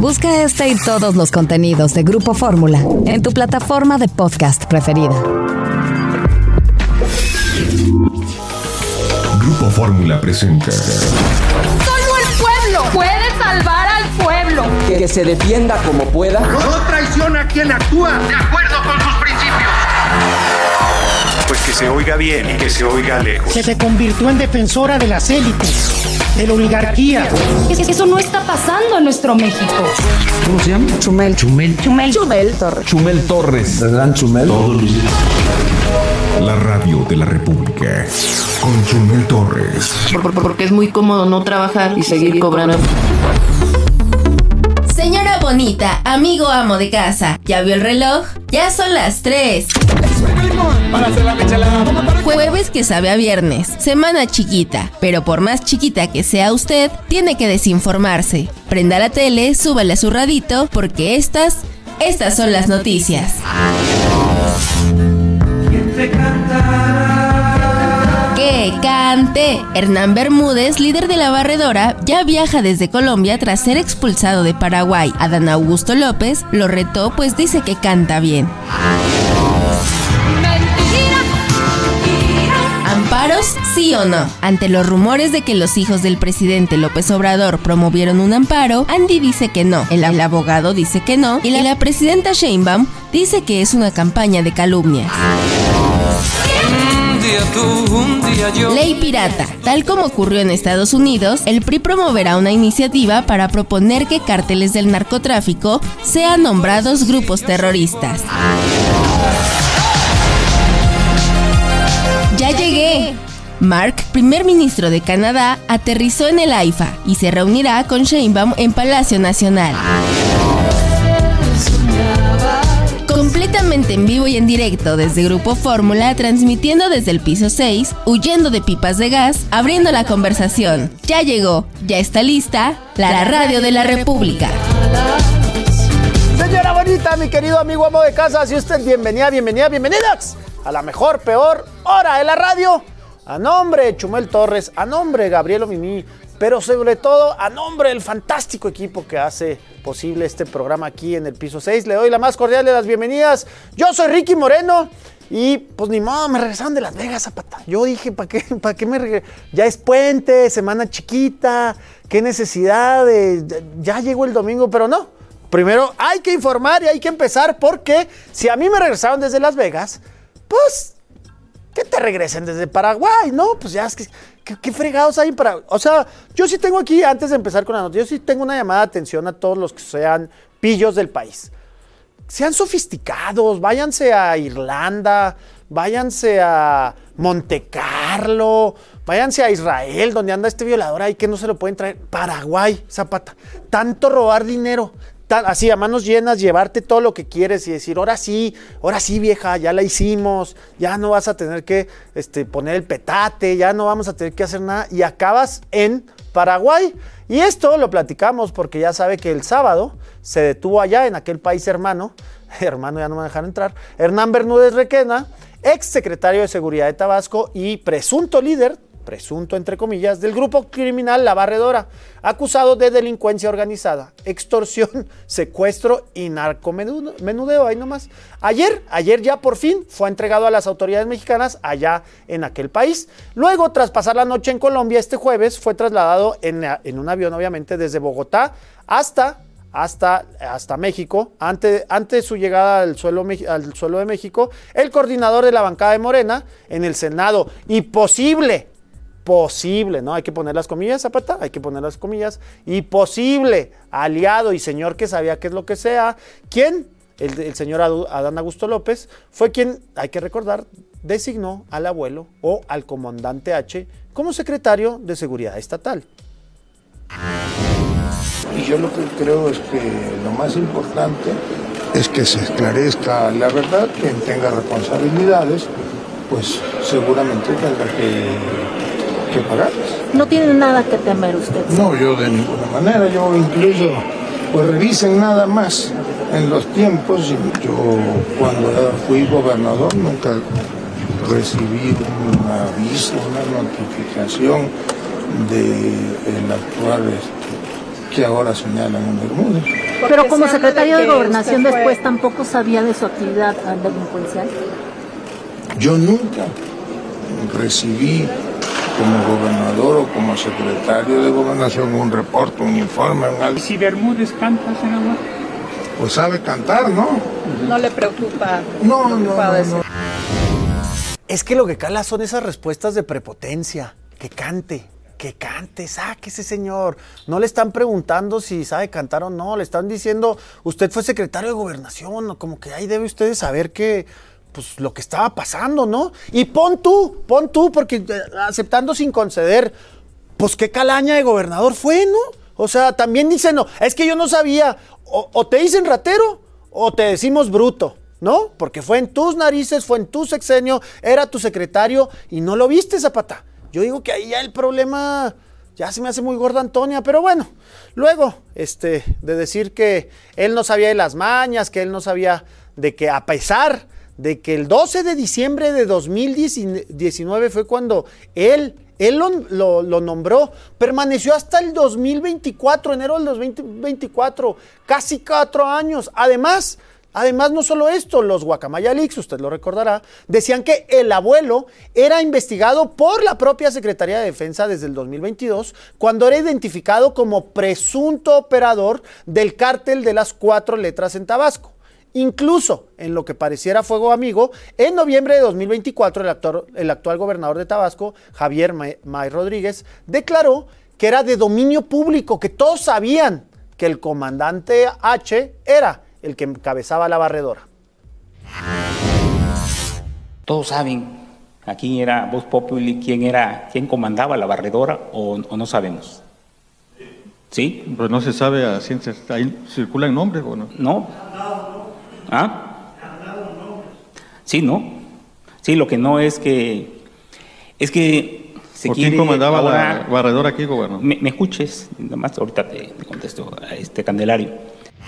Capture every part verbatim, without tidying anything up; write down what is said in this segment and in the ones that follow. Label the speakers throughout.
Speaker 1: Busca este y todos los contenidos de Grupo Fórmula en tu plataforma de podcast preferida.
Speaker 2: Grupo Fórmula presenta.
Speaker 3: Solo el pueblo puede salvar al pueblo.
Speaker 4: Que, que se defienda como pueda.
Speaker 5: No traiciona a quien actúa de acuerdo con sus principios.
Speaker 6: Pues que se oiga bien y que se oiga lejos.
Speaker 7: Que se convirtió en defensora de las élites, de la oligarquía.
Speaker 3: Eso no está pasando en nuestro México.
Speaker 4: ¿Cómo se llama?
Speaker 8: Chumel.
Speaker 3: Chumel. Chumel. Chumel Torres.
Speaker 8: Chumel Torres. ¿Verdad, Chumel?
Speaker 2: Todos los días. La radio de la República. Con Chumel Torres.
Speaker 9: Por, por, porque es muy cómodo no trabajar y seguir cobrando.
Speaker 10: Señora bonita, amigo amo de casa, ¿ya vio el reloj? Ya son las tres. Jueves que sabe a viernes, semana chiquita, pero por más chiquita que sea usted, tiene que desinformarse. Prenda la tele, súbale a su radito, porque estas, estas son las noticias. ¡Que cante! Hernán Bermúdez, líder de la barredora, ya viaja desde Colombia tras ser expulsado de Paraguay. Adán Augusto López lo retó pues dice que canta bien. ¿Amparos? ¿Sí o no? Ante los rumores de que los hijos del presidente López Obrador promovieron un amparo, Andy dice que no, el, el abogado dice que no, y la, la presidenta Sheinbaum dice que es una campaña de calumnias. Un día tú, un día yo. Ley pirata. Tal como ocurrió en Estados Unidos, el P R I promoverá una iniciativa para proponer que cárteles del narcotráfico sean nombrados grupos terroristas. ¡Ya llegué! Mark, primer ministro de Canadá, aterrizó en el AIFA y se reunirá con Sheinbaum en Palacio Nacional. Completamente en vivo y en directo desde Grupo Fórmula, transmitiendo desde el piso seis, huyendo de pipas de gas, abriendo la conversación. Ya llegó, ya está lista, la, la radio de la República.
Speaker 11: Señora bonita, mi querido amigo amo de casa, si usted bienvenida, bienvenida, bienvenidas a la mejor, peor hora de la radio. A nombre de Chumel Torres, a nombre de Gabriel Mimí, pero sobre todo a nombre del fantástico equipo que hace posible este programa aquí en el piso seis, le doy la más cordial de las bienvenidas. Yo soy Ricky Moreno y pues ni modo, me regresaron de Las Vegas, Zapata. Yo dije, ¿para qué, para qué me regreso? Ya es puente, semana chiquita, qué necesidad de... Ya, ya llegó el domingo, pero no. Primero hay que informar y hay que empezar porque si a mí me regresaron desde Las Vegas, pues... que te regresen desde Paraguay, ¿no? Pues ya es que, que, que fregados hay en Paraguay. O sea, yo sí tengo aquí, antes de empezar con la noticia, yo sí tengo una llamada de atención a todos los que sean pillos del país. Sean sofisticados, váyanse a Irlanda, váyanse a Montecarlo, váyanse a Israel, donde anda este violador ahí que no se lo pueden traer. Paraguay, Zapata, tanto robar dinero. Así a manos llenas, llevarte todo lo que quieres y decir, ahora sí, ahora sí vieja, ya la hicimos, ya no vas a tener que este, poner el petate, ya no vamos a tener que hacer nada y acabas en Paraguay. Y esto lo platicamos porque ya sabe que el sábado se detuvo allá en aquel país hermano, hermano ya no me dejaron entrar, Hernán Bermúdez Requena, ex secretario de Seguridad de Tabasco y presunto líder, presunto entre comillas, del grupo criminal La Barredora, acusado de delincuencia organizada, extorsión, secuestro y narcomenudeo, ahí nomás. Ayer, ayer ya por fin fue entregado a las autoridades mexicanas allá en aquel país. Luego, tras pasar la noche en Colombia, este jueves fue trasladado en, en un avión, obviamente, desde Bogotá hasta... Hasta, hasta México. Ante, ante su llegada al suelo, al suelo de México, el coordinador de la bancada de Morena en el Senado y posible, posible, ¿no? Hay que poner las comillas, Zapata, hay que poner las comillas, y posible aliado y señor que sabía qué es lo que sea, ¿quién? El, el señor Adán Augusto López fue quien, hay que recordar, designó al abuelo o al comandante H como secretario de Seguridad Estatal.
Speaker 12: Y yo lo que creo es que lo más importante es que se esclarezca la verdad, quien tenga responsabilidades, pues seguramente tendrá que, que pagarlas.
Speaker 13: ¿No tiene nada que temer usted?
Speaker 12: No, yo de ninguna manera, yo incluso, pues revisen nada más en los tiempos, yo cuando fui gobernador nunca recibí un aviso, una notificación del actual que ahora señalan en Bermúdez.
Speaker 13: Pero como secretario de Gobernación después tampoco sabía de su actividad delincuencial.
Speaker 12: Yo nunca recibí como gobernador o como secretario de Gobernación un reporte, un informe, un algo.
Speaker 14: ¿Y si Bermúdez canta, senador?
Speaker 12: Pues sabe cantar, ¿no?
Speaker 15: No le preocupa.
Speaker 12: No, no, no, no.
Speaker 11: Es que lo que cala son esas respuestas de prepotencia. Que cante, que cante, sáquese, señor. No le están preguntando si sabe cantar o no, le están diciendo, usted fue secretario de Gobernación, como que ahí debe usted saber que, pues, lo que estaba pasando, ¿no? Y pon tú, pon tú, porque aceptando sin conceder, pues qué calaña de gobernador fue, ¿no? O sea, también dicen, no, es que yo no sabía, o, o te dicen ratero, o te decimos bruto, ¿no? Porque fue en tus narices, fue en tu sexenio, era tu secretario, y no lo viste, Zapata. Yo digo que ahí ya el problema ya se me hace muy gorda Antonia, pero bueno, luego, este, de decir que él no sabía de las mañas, que él no sabía de que a pesar de que el doce de diciembre de dos mil diecinueve fue cuando él, él lo, lo, lo nombró, permaneció hasta el dos mil veinticuatro, enero del dos mil veinticuatro, casi cuatro años, además... Además, no solo esto, los Guacamaya Leaks, usted lo recordará, decían que el abuelo era investigado por la propia Secretaría de Defensa desde el dos mil veintidós, cuando era identificado como presunto operador del cártel de las cuatro letras en Tabasco. Incluso, en lo que pareciera fuego amigo, en noviembre de dos mil veinticuatro, el, actor, el actual gobernador de Tabasco, Javier May, May Rodríguez, declaró que era de dominio público, que todos sabían que el comandante H era el que encabezaba la barredora.
Speaker 14: Todos saben, aquí era Vox Populi, quién era, quién comandaba la barredora, o, o no sabemos. ¿Sí?
Speaker 16: Pues no se sabe a ciencia, ahí circulan nombres, ¿o no?
Speaker 14: No. ¿Ah? Sí, no. Sí, lo que no es que, es que se
Speaker 16: ¿O
Speaker 14: quiere...
Speaker 16: ¿Quién comandaba
Speaker 14: ahora,
Speaker 16: la barredora aquí, gobernador?
Speaker 14: Me, me escuches, nada más ahorita te, te contesto a este Candelario.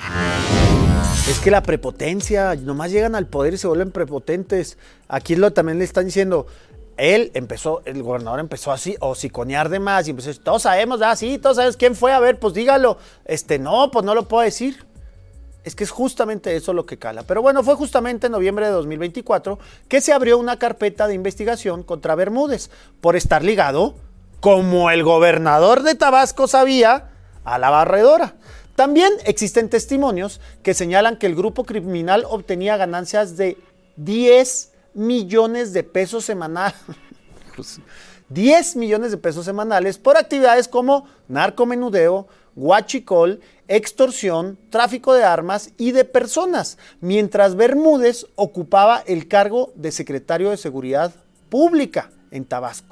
Speaker 11: Es que la prepotencia, nomás llegan al poder y se vuelven prepotentes. Aquí lo también le están diciendo, él empezó, el gobernador empezó así, a hociconear de más, y empezó, todos sabemos, ah, sí, todos sabemos quién fue, a ver, pues dígalo. Este, no, pues no lo puedo decir. Es que es justamente eso lo que cala. Pero bueno, fue justamente en noviembre de dos mil veinticuatro que se abrió una carpeta de investigación contra Bermúdez por estar ligado, como el gobernador de Tabasco sabía, a la barredora. También existen testimonios que señalan que el grupo criminal obtenía ganancias de diez millones de pesos semanales. diez millones de pesos semanales por actividades como narcomenudeo, huachicol, extorsión, tráfico de armas y de personas, mientras Bermúdez ocupaba el cargo de secretario de Seguridad Pública en Tabasco.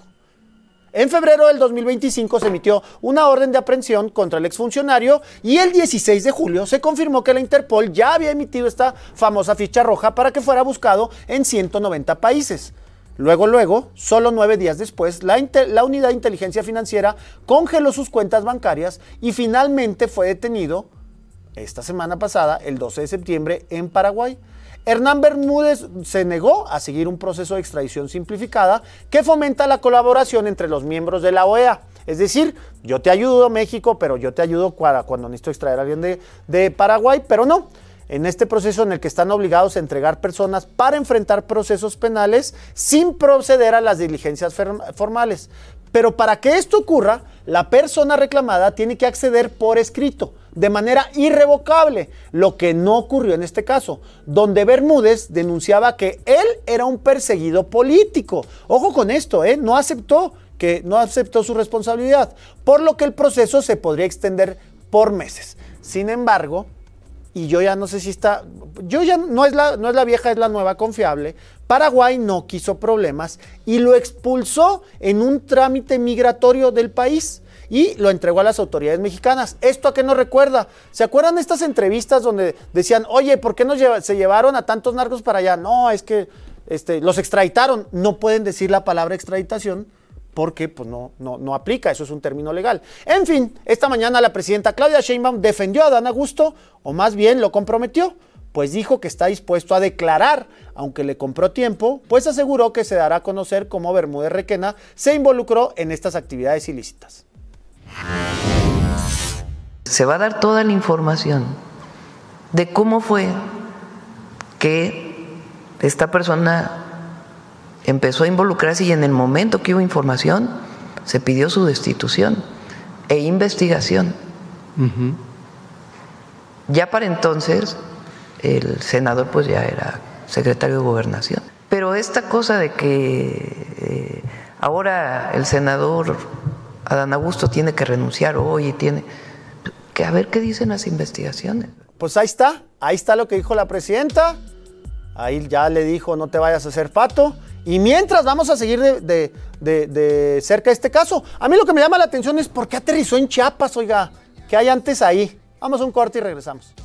Speaker 11: En febrero del dos mil veinticinco se emitió una orden de aprehensión contra el exfuncionario y el dieciséis de julio se confirmó que la Interpol ya había emitido esta famosa ficha roja para que fuera buscado en ciento noventa países. Luego, luego, solo nueve días después, la, la Unidad de Inteligencia Financiera congeló sus cuentas bancarias y finalmente fue detenido esta semana pasada, el doce de septiembre, en Paraguay. Hernán Bermúdez se negó a seguir un proceso de extradición simplificada que fomenta la colaboración entre los miembros de la O E A. Es decir, yo te ayudo, México, pero yo te ayudo cuando necesito extraer a alguien de, de Paraguay, pero no. En este proceso en el que están obligados a entregar personas para enfrentar procesos penales sin proceder a las diligencias formales. Pero para que esto ocurra, la persona reclamada tiene que acceder por escrito, de manera irrevocable, lo que no ocurrió en este caso, donde Bermúdez denunciaba que él era un perseguido político. Ojo con esto, ¿eh? No aceptó, que no aceptó su responsabilidad, por lo que el proceso se podría extender por meses. Sin embargo, y yo ya no sé si está, yo ya no es la, no es la vieja, es la nueva confiable, Paraguay no quiso problemas y lo expulsó en un trámite migratorio del país y lo entregó a las autoridades mexicanas. ¿Esto a qué nos recuerda? ¿Se acuerdan estas entrevistas donde decían, oye, ¿por qué nos lleva, se llevaron a tantos narcos para allá? No, es que este, los extraditaron. No pueden decir la palabra extraditación porque pues, no, no, no aplica, eso es un término legal. En fin, esta mañana la presidenta Claudia Sheinbaum defendió a Adán Augusto, o más bien lo comprometió, pues dijo que está dispuesto a declarar, aunque le compró tiempo, pues aseguró que se dará a conocer cómo Bermúdez Requena se involucró en estas actividades ilícitas.
Speaker 17: Se va a dar toda la información
Speaker 9: de cómo fue que esta persona empezó a involucrarse y en el momento que hubo información se pidió su destitución e investigación. Uh-huh. Ya para entonces el senador pues ya era secretario de Gobernación. Pero esta cosa de que eh, ahora el senador Adán Augusto tiene que renunciar hoy y tiene que a ver qué dicen las investigaciones.
Speaker 11: Pues ahí está, ahí está lo que dijo la presidenta. Ahí ya le dijo no te vayas a hacer pato. Y mientras vamos a seguir de, de, de, de cerca este caso. A mí lo que me llama la atención es por qué aterrizó en Chiapas, oiga, ¿qué hay antes ahí? Vamos a un corte y regresamos.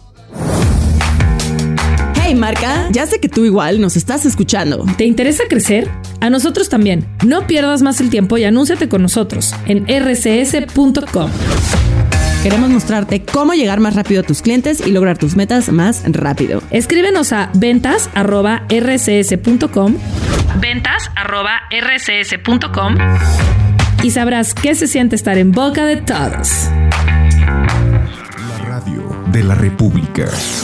Speaker 17: Hey Marca, ya sé que tú igual nos estás escuchando.
Speaker 18: ¿Te interesa crecer? A nosotros también. No pierdas más el tiempo y anúnciate con nosotros en erre ce ese punto com.
Speaker 17: Queremos mostrarte cómo llegar más rápido a tus clientes y lograr tus metas más rápido.
Speaker 18: Escríbenos a ventas arroba erre ce ese punto com, ventas arroba erre ce ese punto com y sabrás qué se siente estar en boca de todos.
Speaker 2: La radio de la República.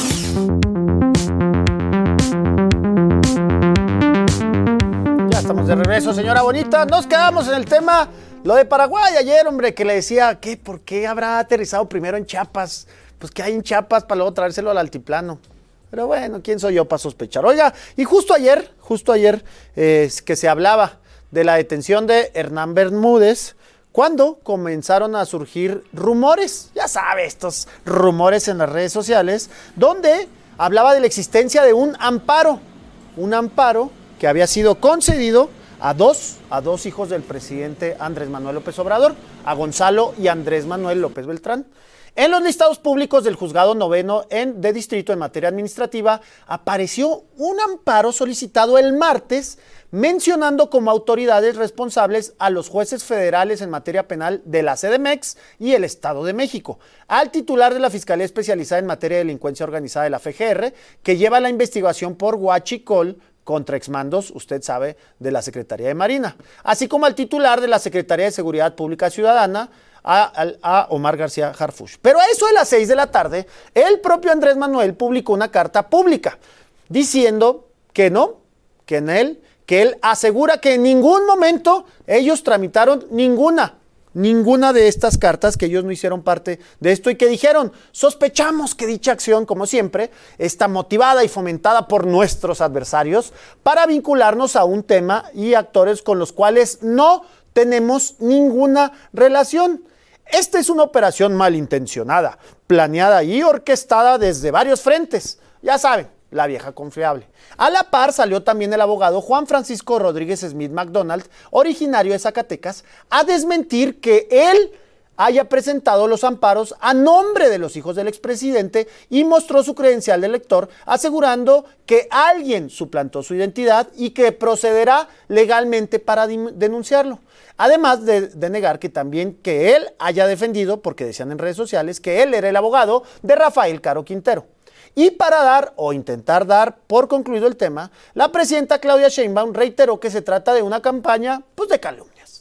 Speaker 11: Ya estamos de regreso, señora bonita. Nos quedamos en el tema, lo de Paraguay ayer, hombre, que le decía, ¿qué? ¿Por qué habrá aterrizado primero en Chiapas? Pues que hay en Chiapas para luego traérselo al altiplano. Pero bueno, ¿quién soy yo para sospechar? Oiga, y justo ayer, justo ayer, eh, que se hablaba de la detención de Hernán Bermúdez, cuando comenzaron a surgir rumores, ya sabe, estos rumores en las redes sociales, donde hablaba de la existencia de un amparo, un amparo que había sido concedido a dos, a dos hijos del presidente Andrés Manuel López Obrador, a Gonzalo y Andrés Manuel López Beltrán. En los listados públicos del Juzgado Noveno en, de Distrito en materia administrativa, apareció un amparo solicitado el martes, mencionando como autoridades responsables a los jueces federales en materia penal de la C D M X y el Estado de México, al titular de la Fiscalía Especializada en Materia de Delincuencia Organizada de la F G R, que lleva la investigación por huachicol contra exmandos, usted sabe, de la Secretaría de Marina, así como al titular de la Secretaría de Seguridad Pública Ciudadana, a, a Omar García Harfuch. Pero a eso de las seis de la tarde, el propio Andrés Manuel publicó una carta pública diciendo que no, que en él, que él asegura que en ningún momento ellos tramitaron ninguna, ninguna de estas cartas, que ellos no hicieron parte de esto y que dijeron, sospechamos que dicha acción, como siempre, está motivada y fomentada por nuestros adversarios para vincularnos a un tema y actores con los cuales no tenemos ninguna relación. Esta es una operación malintencionada, planeada y orquestada desde varios frentes. Ya saben, la vieja confiable. A la par salió también el abogado Juan Francisco Rodríguez Smith McDonald, originario de Zacatecas, a desmentir que él haya presentado los amparos a nombre de los hijos del expresidente y mostró su credencial de lector, asegurando que alguien suplantó su identidad y que procederá legalmente para denunciarlo. Además de, de negar que también que él haya defendido, porque decían en redes sociales, que él era el abogado de Rafael Caro Quintero. Y para dar o intentar dar por concluido el tema, la presidenta Claudia Sheinbaum reiteró que se trata de una campaña pues, de calumnias.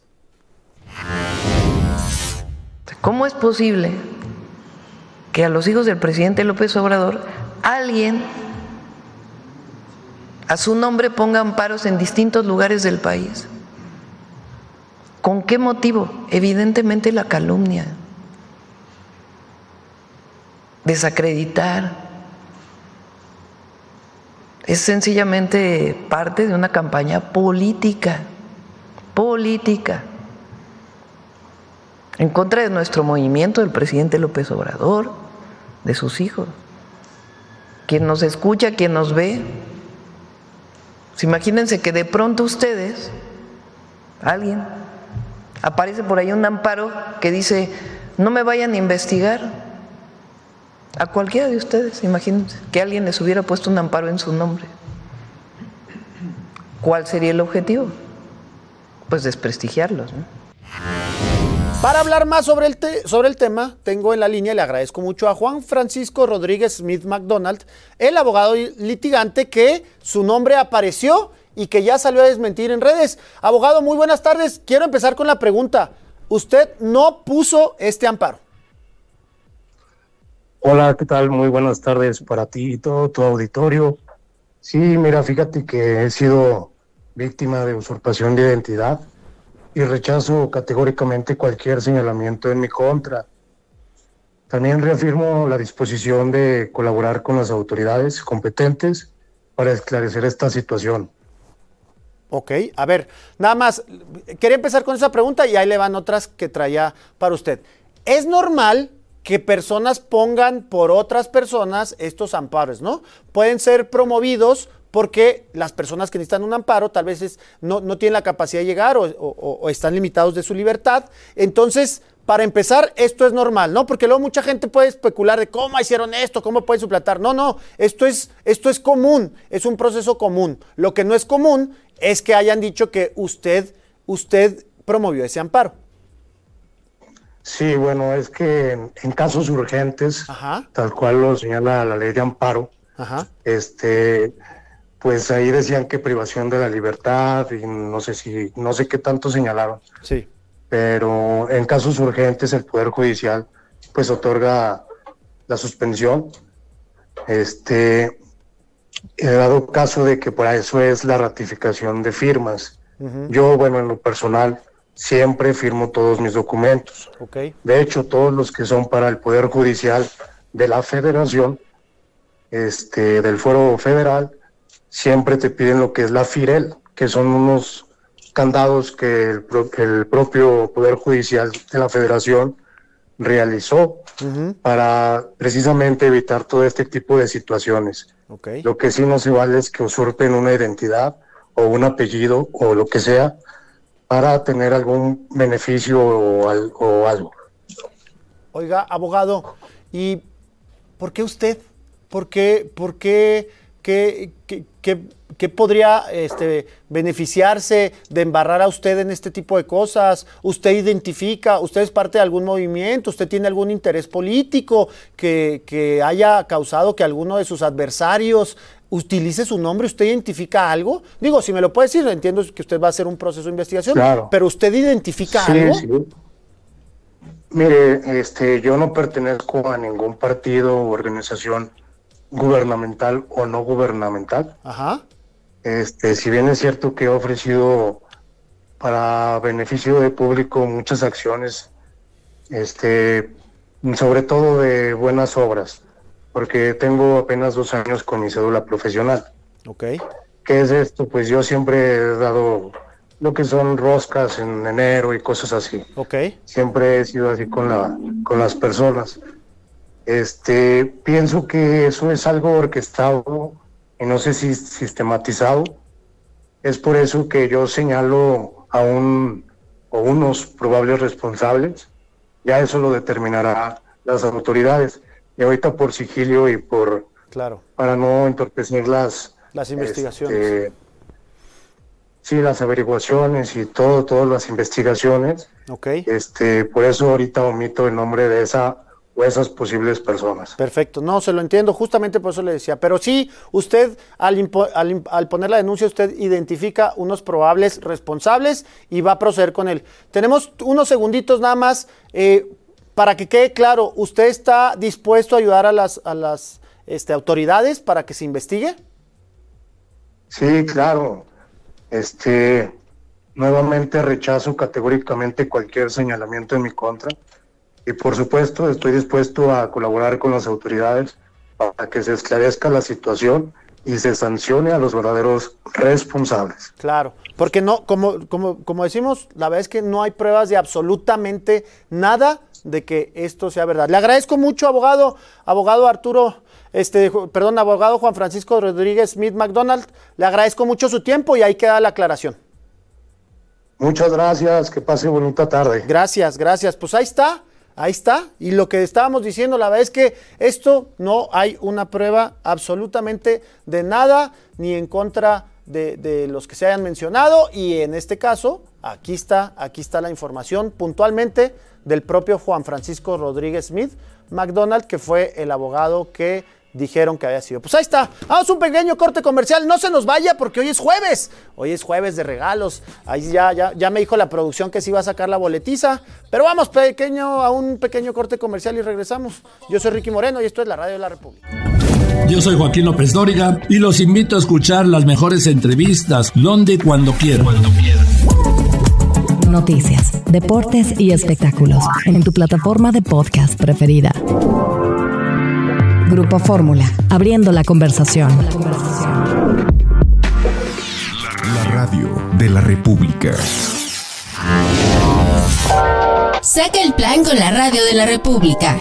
Speaker 9: ¿Cómo es posible que a los hijos del presidente López Obrador alguien a su nombre ponga amparos en distintos lugares del país? ¿Con qué motivo? Evidentemente la calumnia, desacreditar. Es sencillamente parte de una campaña política, política, en contra de nuestro movimiento, del presidente López Obrador, de sus hijos. Quien nos escucha, quien nos ve, pues imagínense que de pronto ustedes, alguien, aparece por ahí un amparo que dice, no me vayan a investigar. A cualquiera de ustedes, imagínense, que alguien les hubiera puesto un amparo en su nombre. ¿Cuál sería el objetivo? Pues desprestigiarlos, ¿no?
Speaker 11: Para hablar más sobre el, te- sobre el tema, tengo en la línea, y le agradezco mucho a Juan Francisco Rodríguez Smith McDonald, el abogado litigante que su nombre apareció y que ya salió a desmentir en redes. Abogado, muy buenas tardes. Quiero empezar con la pregunta. ¿Usted no puso este amparo?
Speaker 19: Hola, ¿qué tal? Muy buenas tardes para ti y todo tu auditorio. Sí, mira, fíjate que he sido víctima de usurpación de identidad y rechazo categóricamente cualquier señalamiento en mi contra. También reafirmo la disposición de colaborar con las autoridades competentes para esclarecer esta situación.
Speaker 11: Ok, a ver, nada más, quería empezar con esa pregunta y ahí le van otras que traía para usted. ¿Es normal que personas pongan por otras personas estos amparos, no? Pueden ser promovidos porque las personas que necesitan un amparo tal vez es, no, no tienen la capacidad de llegar o, o, o están limitados de su libertad. Entonces, para empezar, esto es normal, ¿no? Porque luego mucha gente puede especular de cómo hicieron esto, cómo pueden suplantar. No, no, esto es, esto es común, es un proceso común. Lo que no es común es que hayan dicho que usted, usted promovió ese amparo.
Speaker 19: Sí, bueno, es que en, en casos urgentes, Ajá. tal cual lo señala la ley de amparo, Ajá. este, pues ahí decían que privación de la libertad y no sé si, no sé qué tanto señalaron.
Speaker 11: Sí.
Speaker 19: Pero en casos urgentes el Poder Judicial pues otorga la suspensión. Este, he dado caso de que para eso es la ratificación de firmas. Uh-huh. Yo, bueno, en lo personal, siempre firmo todos mis documentos.
Speaker 11: Okay.
Speaker 19: De hecho, todos los que son para el Poder Judicial de la Federación, este, del Fuero Federal, siempre te piden lo que es la FIREL, que son unos candados que el, pro, el propio Poder Judicial de la Federación realizó uh-huh. para precisamente evitar todo este tipo de situaciones.
Speaker 11: Okay.
Speaker 19: Lo que sí no se vale es que usurpen una identidad o un apellido o lo que sea para tener algún beneficio o, al, o algo.
Speaker 11: Oiga, abogado, ¿y por qué usted? ¿Por qué, por qué, qué, qué, qué, qué podría este, beneficiarse de embarrar a usted en este tipo de cosas? ¿Usted identifica, usted es parte de algún movimiento, usted tiene algún interés político que, que haya causado que alguno de sus adversarios utilice su nombre? ¿Usted identifica algo? Digo, si me lo puede decir, entiendo que usted va a hacer un proceso de investigación,
Speaker 19: claro.
Speaker 11: pero ¿usted identifica
Speaker 19: sí,
Speaker 11: algo?
Speaker 19: Sí. Mire, este, yo no pertenezco a ningún partido o organización gubernamental o no gubernamental.
Speaker 11: Ajá.
Speaker 19: Este, si bien es cierto que he ofrecido para beneficio del público muchas acciones, este, sobre todo de buenas obras, porque tengo apenas dos años con mi cédula profesional.
Speaker 11: Ok.
Speaker 19: ¿Qué es esto? Pues yo siempre he dado lo que son roscas en enero y cosas así.
Speaker 11: Ok.
Speaker 19: Siempre he sido así con la, con las personas. Este, pienso que eso es algo orquestado y no sé si sistematizado. Es por eso que yo señalo a un o unos probables responsables. Ya eso lo determinará las autoridades. Y ahorita por sigilio y por...
Speaker 11: Claro.
Speaker 19: Para no entorpecer las...
Speaker 11: Las investigaciones.
Speaker 19: Este, sí, las averiguaciones y todo, todas las investigaciones.
Speaker 11: Ok.
Speaker 19: Este, por eso ahorita omito el nombre de esa o esas posibles personas.
Speaker 11: Perfecto, no, se lo entiendo, justamente por eso le decía. Pero sí, usted, al, impo- al, imp- al poner la denuncia, usted identifica unos probables responsables y va a proceder con él. Tenemos unos segunditos nada más, eh, para que quede claro, ¿usted está dispuesto a ayudar a las, a las este, autoridades para que se investigue?
Speaker 19: Sí, claro. Este, nuevamente rechazo categóricamente cualquier señalamiento en mi contra. Y por supuesto estoy dispuesto a colaborar con las autoridades para que se esclarezca la situación y se sancione a los verdaderos responsables.
Speaker 11: Claro, porque no, como, como, como decimos, la verdad es que no hay pruebas de absolutamente nada de que esto sea verdad. Le agradezco mucho, abogado, abogado Arturo, este, perdón, abogado Juan Francisco Rodríguez Smith McDonald, le agradezco mucho su tiempo y ahí queda la aclaración.
Speaker 19: Muchas gracias, que pase bonita tarde.
Speaker 11: Gracias, gracias, pues ahí está. Ahí está, y lo que estábamos diciendo, la verdad es que esto no hay una prueba absolutamente de nada, ni en contra de, de los que se hayan mencionado, y en este caso, aquí está, aquí está la información puntualmente del propio Juan Francisco Rodríguez Smith McDonald, que fue el abogado que dijeron que había sido. Pues ahí está, vamos a un pequeño corte comercial, no se nos vaya porque hoy es jueves, hoy es jueves de regalos, ahí ya, ya, ya me dijo la producción que sí iba a sacar la boletiza, pero vamos pequeño a un pequeño corte comercial y regresamos. Yo soy Ricky Moreno y esto es la Radio de la República.
Speaker 20: Yo soy Joaquín López Dóriga y los invito a escuchar las mejores entrevistas donde cuando quieran. Cuando quieran.
Speaker 1: Noticias, deportes y espectáculos en tu plataforma de podcast preferida. Grupo Fórmula, abriendo la conversación.
Speaker 2: La Radio de la República.
Speaker 10: Saca el plan con la Radio de la República.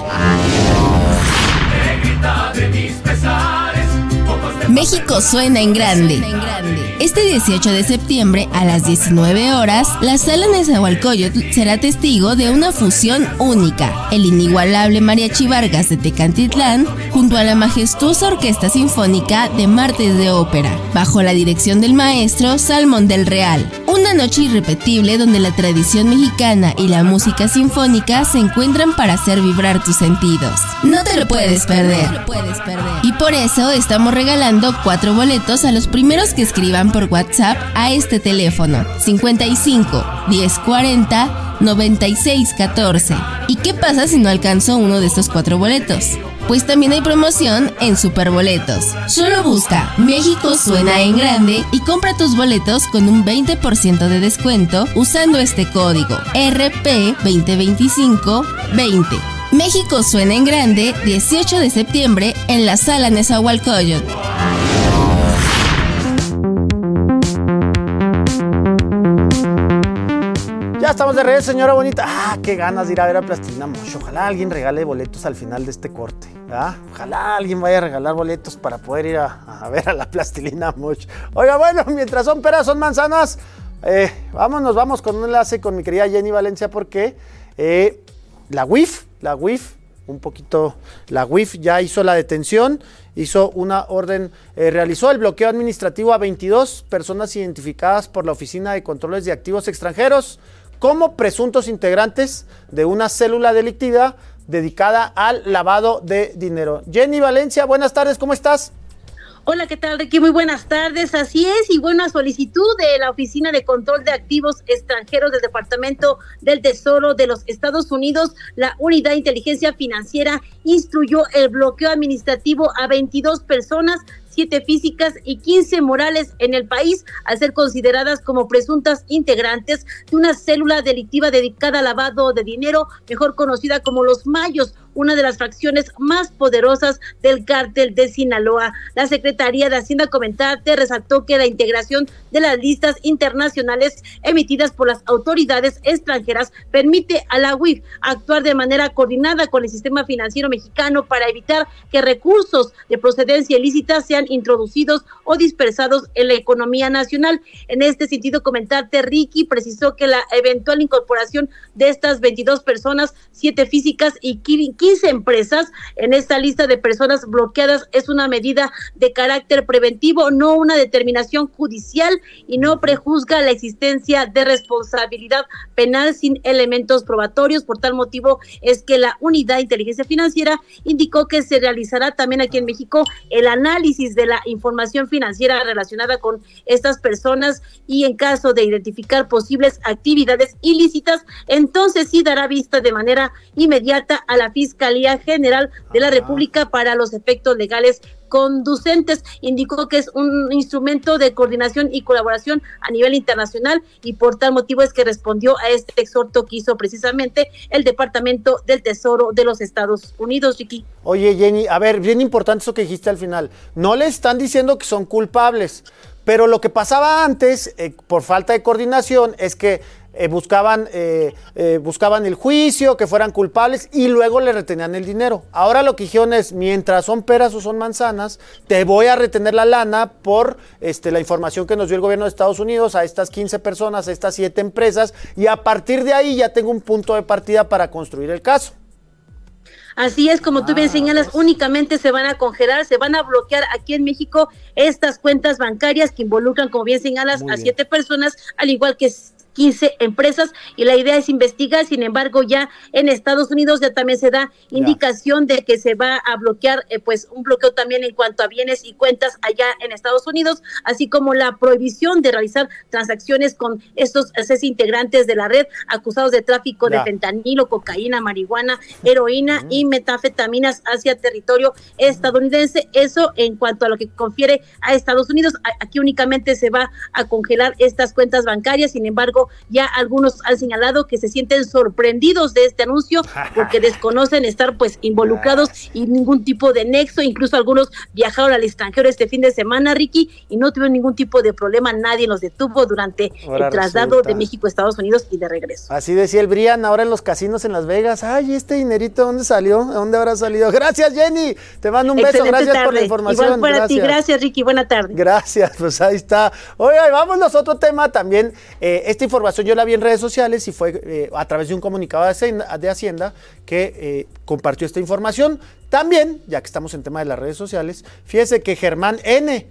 Speaker 10: México suena en grande. Este dieciocho de septiembre a las diecinueve horas, la Sala Nezahualcóyotl será testigo de una fusión única. El inigualable Mariachi Vargas de Tecatitlán junto a la majestuosa Orquesta Sinfónica de Martes de Ópera, bajo la dirección del maestro Salmón del Real. Una noche irrepetible donde la tradición mexicana y la música sinfónica se encuentran para hacer vibrar tus sentidos. No te lo puedes perder. Y por eso estamos regalando cuatro boletos a los primeros que escriban por WhatsApp a este teléfono cincuenta y cinco, diez cuarenta, noventa y seis catorce. ¿Y qué pasa si no alcanzo uno de estos cuatro boletos? Pues también hay promoción en Superboletos. Solo busca México Suena en Grande y compra tus boletos con un veinte por ciento de descuento usando este código R P veinte veinticinco veinte. México Suena en Grande, dieciocho de septiembre en la Sala Nezahualcóyotl.
Speaker 11: Ya estamos de regreso, señora bonita. Ah, qué ganas de ir a ver a Plastilina Mosh. Ojalá alguien regale boletos al final de este corte. ¿Ah? Ojalá alguien vaya a regalar boletos para poder ir a, a ver a la Plastilina Mosh. Oiga, bueno, mientras son peras, son manzanas. Eh, vámonos, vamos con un enlace con mi querida Jenny Valencia porque eh, la U I F, la U I F, un poquito, la U I F ya hizo la detención, hizo una orden, eh, realizó el bloqueo administrativo a veintidós personas identificadas por la Oficina de Controles de Activos Extranjeros como presuntos integrantes de una célula delictiva dedicada al lavado de dinero. Jenny Valencia, buenas tardes, ¿cómo estás?
Speaker 21: Hola, ¿qué tal, Ricky? Muy buenas tardes, así es, y bueno, a solicitud de la Oficina de Control de Activos Extranjeros del Departamento del Tesoro de los Estados Unidos, la Unidad de Inteligencia Financiera instruyó el bloqueo administrativo a veintidós personas, siete físicas y quince morales en el país, al ser consideradas como presuntas integrantes de una célula delictiva dedicada al lavado de dinero, mejor conocida como los Mayos, una de las fracciones más poderosas del cártel de Sinaloa. La Secretaría de Hacienda Comentarte resaltó que la integración de las listas internacionales emitidas por las autoridades extranjeras permite a la U I F actuar de manera coordinada con el sistema financiero mexicano para evitar que recursos de procedencia ilícita sean introducidos o dispersados en la economía nacional. En este sentido, Comentarte, Ricky, precisó que la eventual incorporación de estas veintidós personas, siete físicas y quince empresas en esta lista de personas bloqueadas es una medida de carácter preventivo, no una determinación judicial, y no prejuzga la existencia de responsabilidad penal sin elementos probatorios. Por tal motivo es que la Unidad de Inteligencia Financiera indicó que se realizará también aquí en México el análisis de la información financiera relacionada con estas personas, y en caso de identificar posibles actividades ilícitas, entonces sí dará vista de manera inmediata a la Fiscalía General de la República para los efectos legales conducentes. Indicó que es un instrumento de coordinación y colaboración a nivel internacional, y por tal motivo es que respondió a este exhorto que hizo precisamente el Departamento del Tesoro de los Estados Unidos, Ricky.
Speaker 11: Oye, Jenny, a ver, bien importante eso que dijiste al final. No le están diciendo que son culpables, pero lo que pasaba antes, eh, por falta de coordinación, es que Eh, buscaban eh, eh, buscaban el juicio, que fueran culpables y luego le retenían el dinero. Ahora lo que dijeron es, mientras son peras o son manzanas, te voy a retener la lana por este, la información que nos dio el gobierno de Estados Unidos a estas quince personas, a estas siete empresas, y a partir de ahí ya tengo un punto de partida para construir el caso.
Speaker 21: Así es, como tú bien señalas, únicamente se van a congelar, se van a bloquear aquí en México estas cuentas bancarias que involucran, como bien señalas, a siete personas, al igual que quince empresas y la idea es investigar. Sin embargo, ya en Estados Unidos ya también se da indicación ya. de que se va a bloquear, eh, pues un bloqueo también en cuanto a bienes y cuentas allá en Estados Unidos, así como la prohibición de realizar transacciones con estos seis integrantes de la red acusados de tráfico ya. de fentanilo, cocaína, marihuana, heroína uh-huh. y metanfetaminas hacia territorio estadounidense. Eso en cuanto a lo que confiere a Estados Unidos. Aquí únicamente se va a congelar estas cuentas bancarias. Sin embargo, ya algunos han señalado que se sienten sorprendidos de este anuncio porque desconocen estar pues involucrados y ningún tipo de nexo. Incluso algunos viajaron al extranjero este fin de semana, Ricky, y no tuvieron ningún tipo de problema. Nadie los detuvo durante ahora el traslado resulta. de México a Estados Unidos y de regreso.
Speaker 11: Así decía el Brian ahora en los casinos en Las Vegas. Ay, este dinerito, ¿dónde salió? ¿De dónde habrá salido? Gracias, Jenny. Te mando un
Speaker 21: Excelente
Speaker 11: beso. Gracias
Speaker 21: tarde.
Speaker 11: por la información.
Speaker 21: Igual para
Speaker 11: gracias.
Speaker 21: ti. Gracias, Ricky. Buena tarde.
Speaker 11: Gracias. Pues ahí está. Oiga, vámonos a otro tema también. Eh, esta información yo la vi en redes sociales y fue eh, a través de un comunicado de Hacienda, de Hacienda que eh, compartió esta información. También, ya que estamos en tema de las redes sociales, fíjese que Germán N.,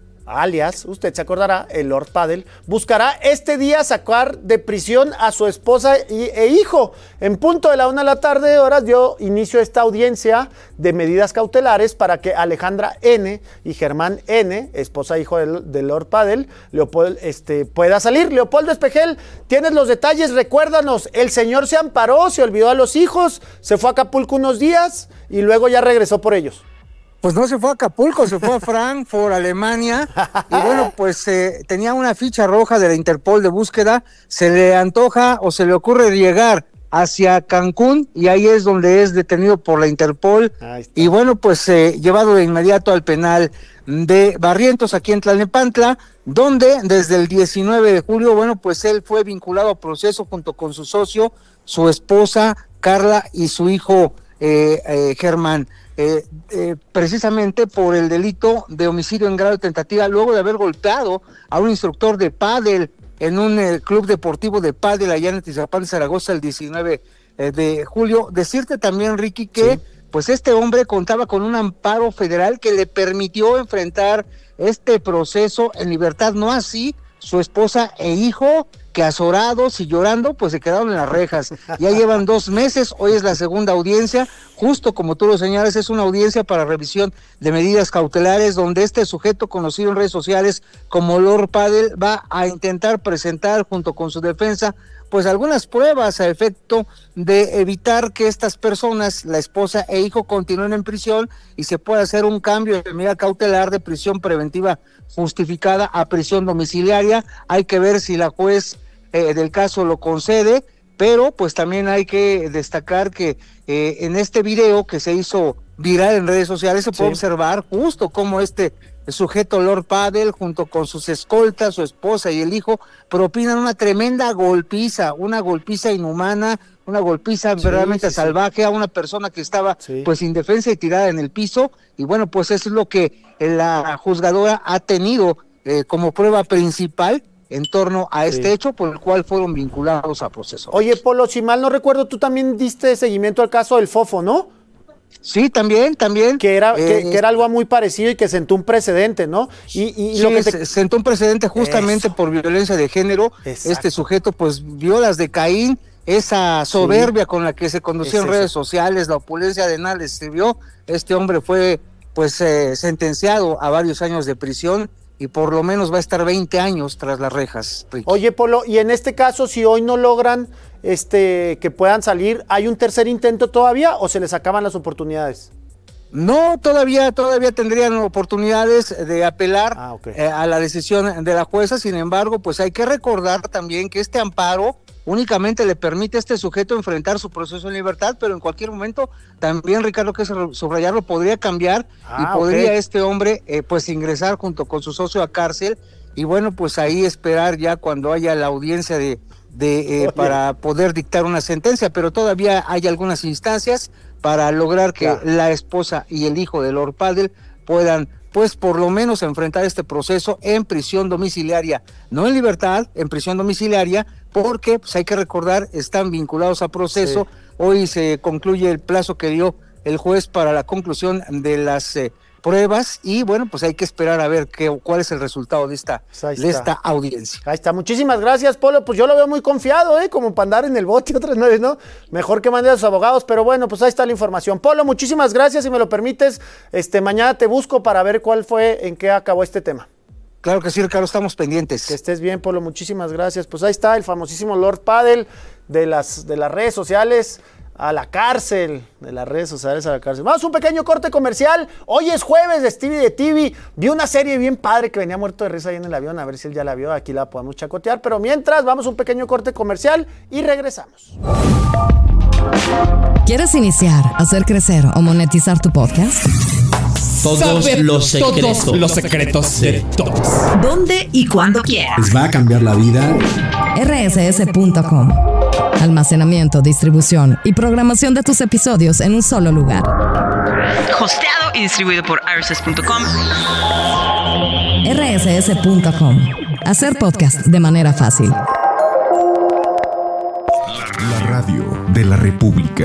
Speaker 11: alias, usted se acordará, el Lord Padel, buscará este día sacar de prisión a su esposa y, e hijo. En punto de la una de la tarde, horas, dio inicio a esta audiencia de medidas cautelares para que Alejandra N. y Germán N., esposa e hijo del, del Lord Padel, Leopold, este, pueda salir. Leopoldo Espejel, tienes los detalles, recuérdanos, el señor se amparó, se olvidó a los hijos, se fue a Acapulco unos días y luego ya regresó por ellos.
Speaker 5: Pues no se fue a Acapulco, se fue a Frankfurt, Alemania, y bueno, pues eh, tenía una ficha roja de la Interpol de búsqueda, se le antoja o se le ocurre llegar hacia Cancún, y ahí es donde es detenido por la Interpol, y bueno, pues eh, llevado de inmediato al penal de Barrientos, aquí en Tlalnepantla, donde desde el diecinueve de julio, bueno, pues él fue vinculado a proceso junto con su socio, su esposa, Carla, y su hijo, eh, eh, Germán. Eh, eh, precisamente por el delito de homicidio en grado de tentativa, luego de haber golpeado a un instructor de pádel en un eh, club deportivo de pádel allá en Atizapán, Zaragoza, el diecinueve de julio. Decirte también, Ricky, que sí. pues este hombre contaba con un amparo federal que le permitió enfrentar este proceso en libertad, no así su esposa e hijo, que azorados y llorando, pues se quedaron en las rejas. Ya llevan dos meses, hoy es la segunda audiencia, justo como tú lo señalas, es una audiencia para revisión de medidas cautelares, donde este sujeto, conocido en redes sociales como Lord Padel, va a intentar presentar junto con su defensa pues algunas pruebas a efecto de evitar que estas personas, la esposa e hijo, continúen en prisión y se pueda hacer un cambio de medida cautelar de prisión preventiva justificada a prisión domiciliaria. Hay que ver si la juez eh, del caso lo concede, pero pues también hay que destacar que eh, en este video que se hizo viral en redes sociales se puede sí. observar justo cómo este el sujeto Lord Padel, junto con sus escoltas, su esposa y el hijo, propinan una tremenda golpiza, una golpiza inhumana, una golpiza sí, verdaderamente sí, salvaje sí. a una persona que estaba sí. pues indefensa y tirada en el piso, y bueno, pues eso es lo que la juzgadora ha tenido eh, como prueba principal en torno a este sí. hecho, por el cual fueron vinculados a proceso.
Speaker 11: Oye, Polo, si mal no recuerdo, tú también diste seguimiento al caso del Fofo, ¿no?
Speaker 5: Sí, también, también.
Speaker 11: Que era,
Speaker 5: eh,
Speaker 11: que, que era algo muy parecido y que sentó un precedente, ¿no? Y, y
Speaker 5: sí,
Speaker 11: lo que te...
Speaker 5: sentó un precedente justamente Eso. por violencia de género. Exacto. Este sujeto, pues, vio las de Caín, esa soberbia sí. con la que se conducía es en eso. redes sociales, la opulencia de nada le sirvió. Este hombre fue, pues, eh, sentenciado a varios años de prisión y por lo menos va a estar veinte años tras las rejas, Ricky.
Speaker 11: Oye, Polo, y en este caso, si hoy no logran este que puedan salir, ¿hay un tercer intento todavía o se les acaban las oportunidades?
Speaker 5: No, todavía todavía tendrían oportunidades de apelar ah, okay. eh, a la decisión de la jueza. Sin embargo, pues hay que recordar también que este amparo únicamente le permite a este sujeto enfrentar su proceso en libertad, pero en cualquier momento también, Ricardo, que subrayarlo, podría cambiar ah, y podría okay. este hombre eh, pues ingresar junto con su socio a cárcel, y bueno, pues ahí esperar ya cuando haya la audiencia de de eh, para poder dictar una sentencia, pero todavía hay algunas instancias para lograr que ya. la esposa y el hijo de Lord Padel puedan, pues, por lo menos enfrentar este proceso en prisión domiciliaria, no en libertad, en prisión domiciliaria, porque, pues, hay que recordar, están vinculados a proceso. Sí. Hoy se concluye el plazo que dio el juez para la conclusión de las eh, pruebas y bueno, pues hay que esperar a ver qué, cuál es el resultado de esta,
Speaker 11: pues
Speaker 5: de esta audiencia.
Speaker 11: Ahí está, muchísimas gracias, Polo, pues yo lo veo muy confiado, ¿eh? Como para andar en el bote otras nueve, ¿no? Mejor que mande a sus abogados, pero bueno, pues ahí está la información. Polo, muchísimas gracias, si me lo permites, este, mañana te busco para ver cuál fue, en qué acabó este tema.
Speaker 5: Claro que sí, Ricardo, estamos pendientes.
Speaker 11: Que estés bien, Polo, muchísimas gracias. Pues ahí está el famosísimo Lord Padel de las, de las redes sociales a la cárcel, de las redes sociales a la cárcel. Vamos a un pequeño corte comercial. Hoy es jueves de Stevie de T V. Vi una serie bien padre que venía muerto de risa ahí en el avión, a ver si él ya la vio, aquí la podemos chacotear. Pero mientras, vamos a un pequeño corte comercial y regresamos.
Speaker 1: ¿Quieres iniciar, hacer crecer o monetizar tu podcast?
Speaker 6: Todos
Speaker 1: Saber
Speaker 6: los secretos.
Speaker 1: todos
Speaker 6: los secretos de todos.
Speaker 1: ¿Dónde y cuándo quieras?
Speaker 6: ¿Les va a cambiar la vida?
Speaker 1: R S S punto com. Almacenamiento, distribución y programación de tus episodios en un solo lugar.
Speaker 22: Hosteado y distribuido por R S S punto com.
Speaker 1: R S S punto com. Hacer podcast de manera fácil.
Speaker 2: La radio de la República.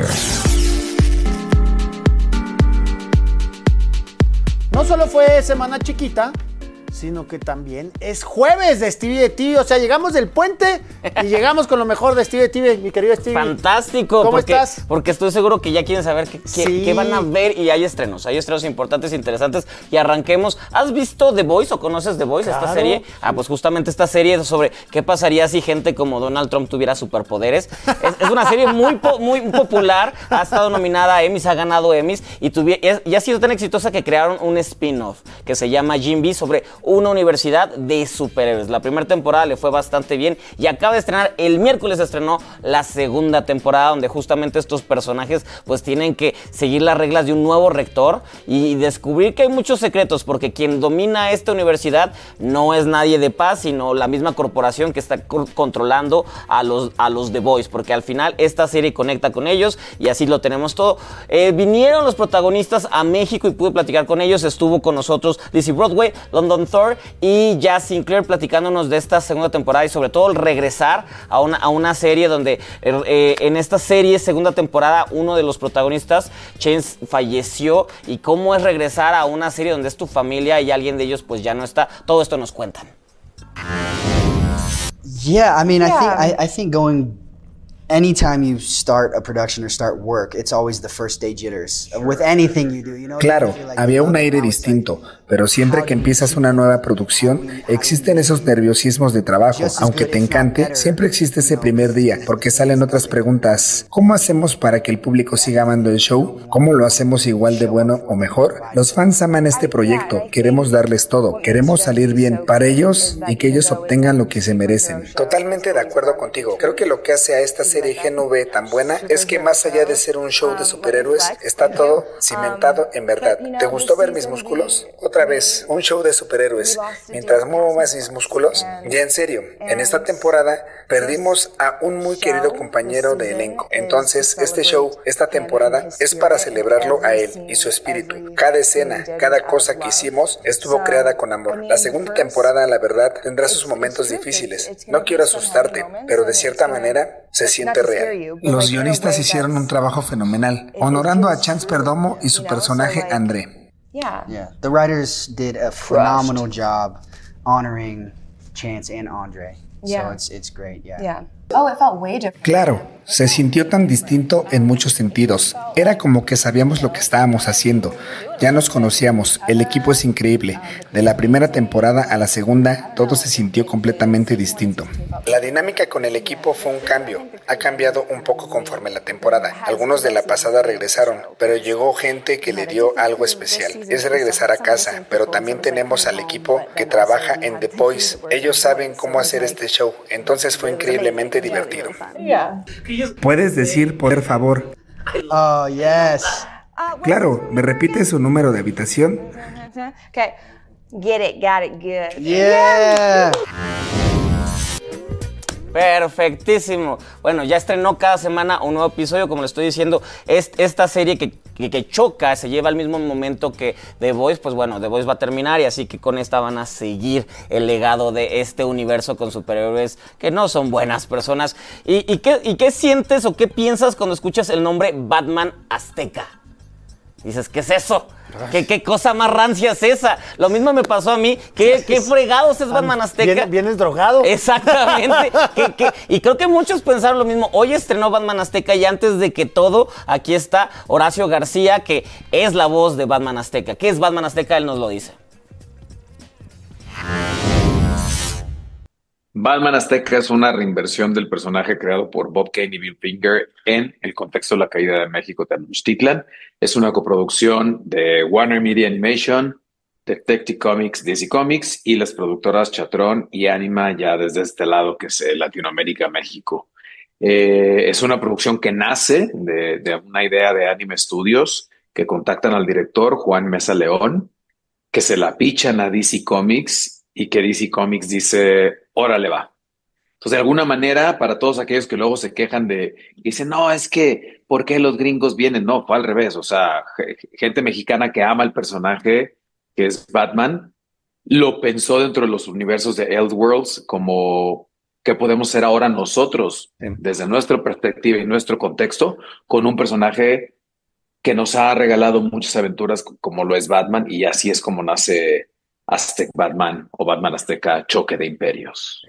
Speaker 11: No solo fue semana chiquita, sino que también es jueves de Stevie de T V. O sea, llegamos del puente y llegamos con lo mejor de Stevie de T V, mi querido Stevie.
Speaker 23: Fantástico.
Speaker 11: ¿Cómo
Speaker 23: porque,
Speaker 11: estás?
Speaker 23: Porque estoy seguro que ya quieren saber qué, qué,
Speaker 11: Sí.
Speaker 23: qué van a ver y hay estrenos. Hay estrenos importantes, interesantes. Y arranquemos. ¿Has visto The Voice o conoces The Voice,
Speaker 11: Claro.
Speaker 23: esta serie? Ah, pues justamente esta serie sobre qué pasaría si gente como Donald Trump tuviera superpoderes. Es, es una serie muy, po- muy popular. Ha estado nominada a Emmys, ha ganado Emmys. Y, tuvi- y, ha, y ha sido tan exitosa que crearon un spin-off que se llama Jim B sobre una universidad de superhéroes. La primera temporada le fue bastante bien y acaba de estrenar, el miércoles estrenó la segunda temporada donde justamente estos personajes pues tienen que seguir las reglas de un nuevo rector y descubrir que hay muchos secretos porque quien domina esta universidad no es nadie de paz sino la misma corporación que está co- controlando a los, a los The Boys, porque al final esta serie conecta con ellos y así lo tenemos todo. Eh, vinieron los protagonistas a México y pude platicar con ellos. Estuvo con nosotros Lizzie Broadway, London Thor y Jazz Sinclair platicándonos de esta segunda temporada y sobre todo el regresar a una, a una serie donde eh, en esta serie, segunda temporada, uno de los protagonistas, Chance, falleció y cómo es regresar a una serie donde es tu familia y alguien de ellos pues ya no está. Todo esto nos cuentan.
Speaker 24: Yeah, I mean, I
Speaker 22: Yeah.
Speaker 24: think I, I think going anytime you start a production or start work, it's always the first day jitters. With anything you do, you know.
Speaker 25: Claro, había un aire distinto, pero siempre que empiezas una nueva producción, existen esos nerviosismos de trabajo. Aunque te encante, siempre existe ese primer día, porque salen otras preguntas. ¿Cómo hacemos para que el público siga amando el show? ¿Cómo lo hacemos igual de bueno o mejor? Los fans aman este proyecto, queremos darles todo, queremos salir bien para ellos y que ellos obtengan lo que se merecen. Totalmente de acuerdo contigo. Creo que lo que hace a esta serie G N V tan buena es que más allá de ser un show de superhéroes, está todo cimentado en verdad. ¿Te gustó ver mis músculos? Otra vez, un show de superhéroes. Mientras muevo más mis músculos, ya en serio, en esta temporada perdimos a un muy querido compañero de elenco. Entonces, este show, esta temporada, es para celebrarlo a él y su espíritu. Cada escena, cada cosa que hicimos estuvo creada con amor. La segunda temporada, la verdad, tendrá sus momentos difíciles. No quiero asustarte, pero de cierta manera se siente real. Los guionistas hicieron un trabajo fenomenal, honorando a Chance Perdomo y su personaje André.
Speaker 22: Yeah.
Speaker 24: Yeah, the writers did a phenomenal job honoring Chance and Andre.
Speaker 22: Yeah.
Speaker 24: So it's it's great. Yeah.
Speaker 22: Yeah. Oh, it felt way different.
Speaker 25: Claro, se sintió tan distinto en muchos sentidos. Era como que sabíamos lo que estábamos haciendo. Ya nos conocíamos, el equipo es increíble. De la primera temporada a la segunda, todo se sintió completamente distinto. La dinámica con el equipo fue un cambio. Ha cambiado un poco conforme la temporada. Algunos de la pasada regresaron, pero llegó gente que le dio algo especial. Es regresar a casa, pero también tenemos al equipo que trabaja en The Voice. Ellos saben cómo hacer este show, entonces fue increíblemente divertido.
Speaker 22: Yeah.
Speaker 25: ¿Puedes decir, por favor?
Speaker 24: Oh, yes.
Speaker 25: Claro, ¿me repite su número de habitación?
Speaker 22: Okay. Get it, got it, good.
Speaker 24: Yeah.
Speaker 23: Perfectísimo. Bueno, ya estrenó cada semana un nuevo episodio, como le estoy diciendo, es, esta serie que, que, que choca, se lleva al mismo momento que The Voice, pues bueno, The Voice va a terminar y así que con esta van a seguir el legado de este universo con superhéroes que no son buenas personas. ¿Y, y, qué, y qué sientes o qué piensas cuando escuchas el nombre Batman Azteca? Dices, ¿qué es eso? ¿Qué, qué cosa más rancia es esa? Lo mismo me pasó a mí. ¿Qué, qué fregados es Batman Azteca?
Speaker 11: ¿Vienes, vienes drogado?
Speaker 23: Exactamente. ¿Qué, qué? Y creo que muchos pensaron lo mismo. Hoy estrenó Batman Azteca y antes de que todo, aquí está Horacio García, que es la voz de Batman Azteca. ¿Qué es Batman Azteca? Él nos lo dice.
Speaker 3: Batman Azteca es una reinversión del personaje creado por Bob Kane y Bill Finger en el contexto de la caída de México Tenochtitlan. Es una coproducción de Warner Media Animation, Detective Comics, D C Comics y las productoras Chatrón y Anima ya desde este lado que es eh, Latinoamérica, México. Eh, es una producción que nace de, de una idea de Anime Studios que contactan al director Juan Mesa León, que se la pichan a D C Comics y que D C Comics dice, órale va. Entonces, de alguna manera, para todos aquellos que luego se quejan de, dicen, no, es que, ¿por qué los gringos vienen? No, fue al revés. O sea, gente mexicana que ama el personaje, que es Batman, lo pensó dentro de los universos de Elseworlds como qué podemos ser ahora nosotros, desde nuestra perspectiva y nuestro contexto, con un personaje que nos ha regalado muchas aventuras como lo es Batman, y así es como nace Aztec Batman o Batman Azteca Choque de Imperios.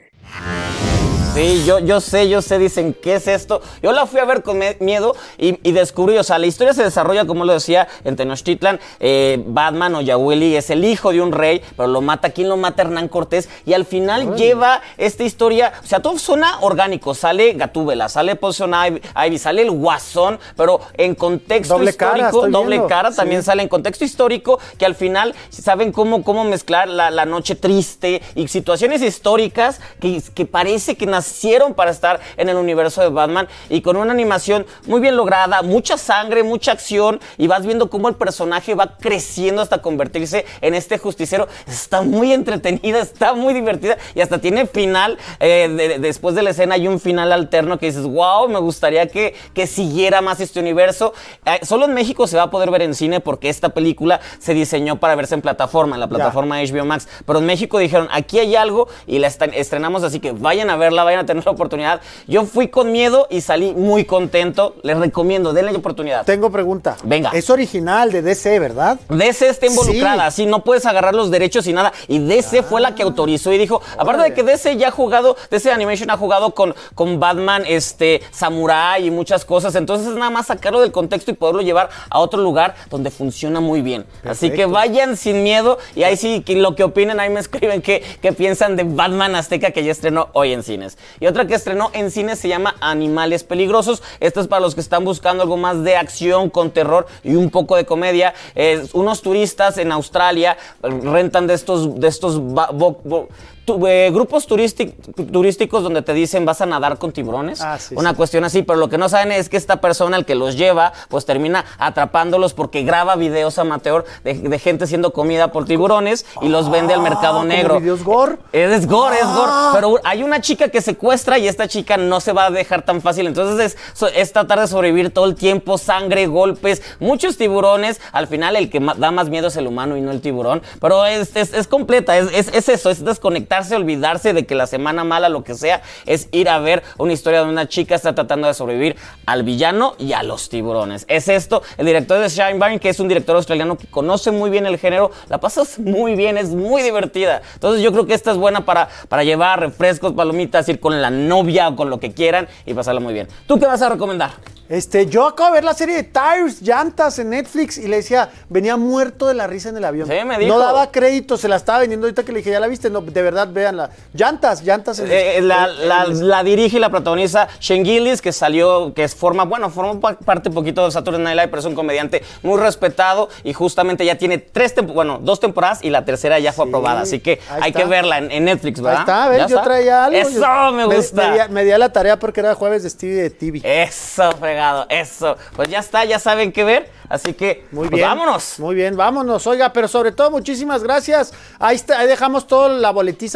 Speaker 23: Sí, yo, yo sé, yo sé, dicen, ¿qué es esto? Yo la fui a ver con miedo y, y descubrí, o sea, la historia se desarrolla, como lo decía, en Tenochtitlan. eh, Batman o Yahuili es el hijo de un rey, pero lo mata, ¿quién lo mata? Hernán Cortés, y al final Ay. lleva esta historia, o sea, todo suena orgánico, sale Gatúbela, sale Poison Ivy, Ivy, sale el Guasón, pero en contexto
Speaker 11: doble
Speaker 23: histórico,
Speaker 11: cara,
Speaker 23: doble
Speaker 11: viendo.
Speaker 23: cara,
Speaker 11: sí.
Speaker 23: también sale en contexto histórico, que al final saben cómo, cómo mezclar la, la noche triste y situaciones históricas que, que parece que nacieron para estar en el universo de Batman, y con una animación muy bien lograda, mucha sangre, mucha acción, y vas viendo cómo el personaje va creciendo hasta convertirse en este justiciero. Está muy entretenida, está muy divertida, y hasta tiene final, eh, de, de, después de la escena hay un final alterno que dices, wow, me gustaría que, que siguiera más este universo. Eh, solo en México se va a poder ver en cine porque esta película se diseñó para verse en plataforma, en la plataforma ya. H B O Max, pero en México dijeron, aquí hay algo, y la estrenamos, así que vayan a verla, vayan a tener la oportunidad. Yo fui con miedo y salí muy contento. Les recomiendo, denle la oportunidad.
Speaker 11: Tengo pregunta.
Speaker 23: Venga.
Speaker 11: Es original de D C, ¿verdad?
Speaker 23: D C está involucrada, sí, sí no puedes agarrar los derechos y nada. Y D C ah, fue la que autorizó y dijo, órale. Aparte de que D C ya ha jugado, D C Animation ha jugado con, con Batman, este, Samurai y muchas cosas. Entonces es nada más sacarlo del contexto y poderlo llevar a otro lugar donde funciona muy bien. Perfecto. Así que vayan sin miedo, y ahí sí, lo que opinen, ahí me escriben qué, qué piensan de Batman Azteca, que ya estrenó hoy en cines. Y otra que estrenó en cines se llama Animales Peligrosos. Esto es para los que están buscando algo más de acción con terror y un poco de comedia. Eh, unos turistas en Australia rentan de estos, de estos bo, bo, tu, eh, grupos turístic, turísticos donde te dicen vas a nadar con tiburones. Ah, sí, una sí. cuestión así, pero lo que no saben es que esta persona, el que los lleva, pues termina atrapándolos porque graba videos amateur de, de gente siendo comida por tiburones y ah, los vende al mercado negro.
Speaker 11: ¿Como videos gore?
Speaker 23: Es gore, ah. es gore. Pero hay una chica que secuestra y esta chica no se va a dejar tan fácil. Entonces es, es tratar de sobrevivir todo el tiempo, sangre, golpes, muchos tiburones. Al final el que da más miedo es el humano y no el tiburón. Pero es, es, es completa, es, es, es eso, es desconectarse, olvidarse de que la semana mala, lo que sea, es ir a ver una historia donde una chica está tratando de sobrevivir al villano y a los tiburones. Es esto, el director de Shineburn, que es un director australiano que conoce muy bien el género, la pasas muy bien, es muy divertida. Entonces yo creo que esta es buena para, para llevar refrescos, palomitas, ir con la novia o con lo que quieran y pasarla muy bien. ¿Tú qué vas a recomendar?
Speaker 11: Este, yo acabo de ver la serie de Tires, Llantas en Netflix, y le decía, venía muerto de la risa en el avión.
Speaker 23: Sí, me dijo.
Speaker 11: No daba crédito, se la estaba vendiendo ahorita que le dije, ¿ya la viste? No, de verdad, véanla. Llantas, Llantas en
Speaker 23: eh,
Speaker 11: el,
Speaker 23: la,
Speaker 11: en,
Speaker 23: la,
Speaker 11: en
Speaker 23: la dirige y la protagoniza Shane Gillis, que salió, que es forma, bueno, forma parte un poquito de Saturday Night Live, pero es un comediante muy respetado y justamente ya tiene tres, temp bueno, dos temporadas y la tercera ya fue sí, aprobada, así que hay está. que verla en, en Netflix, ¿verdad?
Speaker 11: Ahí está, a ver, yo
Speaker 23: está?
Speaker 11: traía algo.
Speaker 23: Eso
Speaker 11: yo,
Speaker 23: me gusta.
Speaker 11: Me, me, me di a la tarea porque era jueves de Stevie de T V.
Speaker 23: Eso, fregado, eso. Pues ya está, ya saben qué ver, así que
Speaker 11: muy
Speaker 23: pues
Speaker 11: bien,
Speaker 23: vámonos.
Speaker 11: Muy bien, vámonos, oiga, pero sobre todo muchísimas gracias. Ahí, está, ahí dejamos toda la boletiza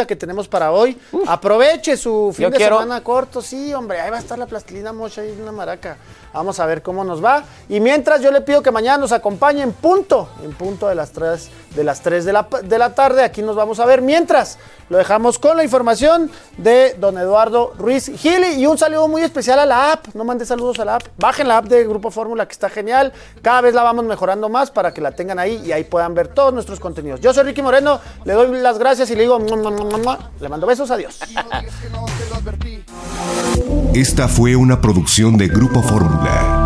Speaker 11: sorpresa que tenemos para hoy. Uf. Aproveche su fin
Speaker 23: Yo
Speaker 11: de
Speaker 23: quiero...
Speaker 11: semana corto. Sí, hombre, ahí va a estar la plastilina mocha ahí en una maraca. Vamos a ver cómo nos va. Y mientras yo le pido que mañana nos acompañe en punto, en punto de las tres de, las tres de, la, de la tarde. Aquí nos vamos a ver. Mientras, lo dejamos con la información de don Eduardo Ruiz Gili. Y un saludo muy especial a la app. No mande saludos a la app. Bajen la app de Grupo Fórmula, que está genial. Cada vez la vamos mejorando más para que la tengan ahí y ahí puedan ver todos nuestros contenidos. Yo soy Ricky Moreno. Le doy las gracias y le digo, le mando besos. Adiós.
Speaker 2: Esta fue una producción de Grupo Fórmula.